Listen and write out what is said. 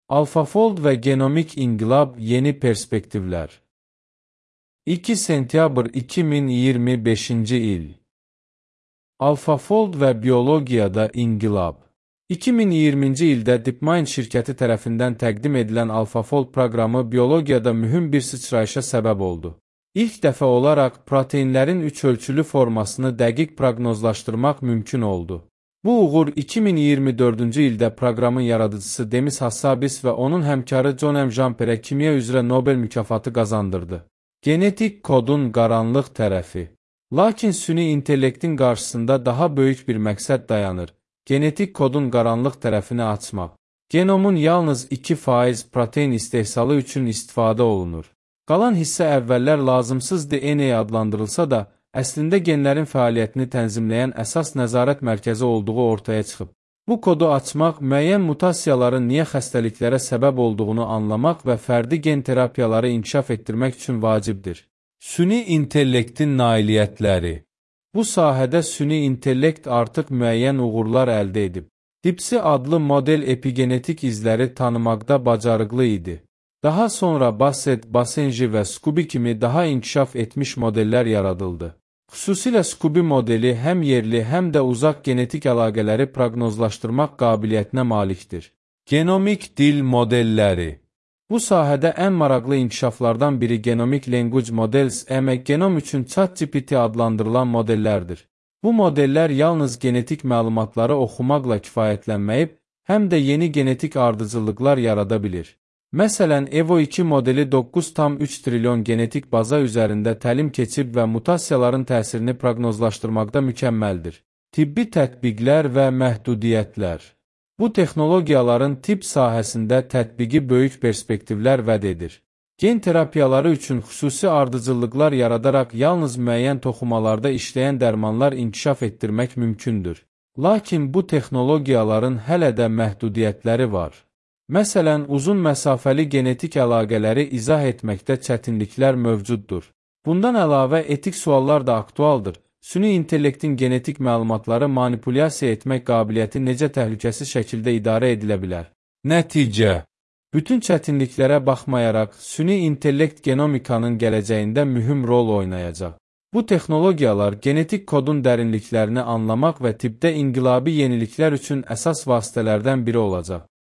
AlphaFold və genomik inqilab yeni perspektivlər. 2 sentyabr 2025-ci il. AlphaFold və biologiyada inqilab. 2020-ci ildə DeepMind şirkəti tərəfindən təqdim edilən AlphaFold proqramı biologiyada mühüm bir sıçrayışa səbəb oldu. İlk dəfə olaraq proteinlərin üç ölçülü formasını dəqiq proqnozlaşdırmaq mümkün oldu. Bu uğur 2024-cü ildə proqramın yaradıcısı Demis Hassabis və onun həmkarı John M. Jamperə kimya üzrə Nobel mükafatı qazandırdı. Genetik kodun qaranlıq tərəfi. Lakin süni intellektin qarşısında daha böyük bir məqsəd dayanır. Genetik kodun qaranlıq tərəfini açmaq. Genomun yalnız 2% protein istehsalı üçün istifadə olunur. Qalan hissə əvvəllər lazımsız DNA adlandırılsa da, əslində genlərin fəaliyyətini tənzimləyən əsas nəzarət mərkəzi olduğu ortaya çıxıb. Bu kodu açmaq, müəyyən mutasiyaların niyə xəstəliklərə səbəb olduğunu anlamaq və fərdi gen terapiyaları inkişaf etdirmək üçün vacibdir. Süni intellektin nailiyyətləri. Bu sahədə süni intellekt artıq müəyyən uğurlar əldə edib. DeepSeek adlı model epigenetik izləri tanımaqda bacarıqlı idi. Daha sonra Basset, Basenji və Scooby kimi daha inkişaf etmiş modellər yaradıldı. Xüsusilə Scooby modeli həm yerli, həm də uzaq genetik əlaqələri proqnozlaşdırmaq qabiliyyətinə malikdir. Genomik dil modelləri. Bu sahədə ən maraqlı inkişaflardan biri Genomic Language Models, genom üçün ChatGPT adlandırılan modellərdir. Bu modellər yalnız genetik məlumatları oxumaqla kifayətlənməyib, həm də yeni genetik ardıcıllıqlar yarada bilir. Məsələn, Evo2 modeli 9,3 trilyon genetik baza üzərində təlim keçib və mutasiyaların təsirini proqnozlaşdırmaqda mükəmməldir. Tibbi tətbiqlər və məhdudiyyətlər. Bu texnologiyaların tibb sahəsində tətbiqi böyük perspektivlər vəd edir. Gen terapiyaları üçün xüsusi ardıcıllıqlar yaradaraq yalnız müəyyən toxumalarda işləyən dərmanlar inkişaf etdirmək mümkündür. Lakin bu texnologiyaların hələ də məhdudiyyətləri var. Məsələn, uzun məsafəli genetik əlaqələri izah etməkdə çətinliklər mövcuddur. Bundan əlavə, etik suallar da aktualdır. Süni intellektin genetik məlumatları manipulyasiya etmək qabiliyyəti necə təhlükəsiz şəkildə idarə edilə bilər? Nəticə. Bütün çətinliklərə baxmayaraq, süni intellekt genomikanın gələcəyində mühüm rol oynayacaq. Bu texnologiyalar genetik kodun dərinliklərini anlamaq və tibbdə inqilabi yeniliklər üçün əsas vasitələrdən biri olacaq.